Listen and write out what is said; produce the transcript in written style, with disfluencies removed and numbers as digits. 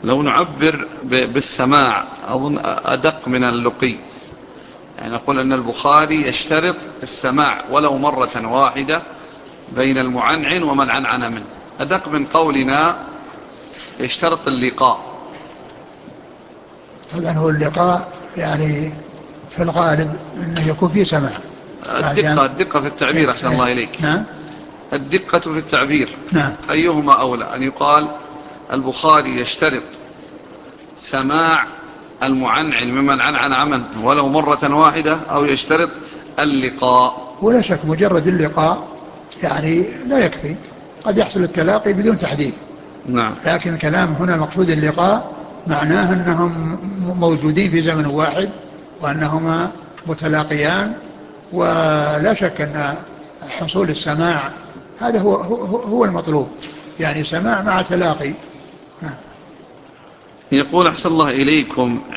لو نعبر بالسماع أظن أدق من اللقي، يعني نقول أن البخاري يشترط السماع ولو مرة واحدة بين المعنعن ومن عنعن منه، أدق من قولنا يشترط اللقاء. طبعا هو اللقاء يعني في الغالب أنه يكون فيه سماع. الدقة في التعبير أحسن الله إليك. نعم. الدقة في التعبير. نعم. أيهما أولى، أن يقال البخاري يشترط سماع المعنعن ممن عنعن عمن ولو مرة واحدة، أو يشترط اللقاء؟ ولا شك مجرد اللقاء يعني لا يكفي، قد يحصل التلاقي بدون تحديد. نعم. لكن الكلام هنا مقصود اللقاء معناه أنهم موجودين في زمن واحد وأنهما متلاقيان، ولا شك أن حصول السماع هذا هو المطلوب، يعني سماع مع تلاقي. يقول أحسن الله إليكم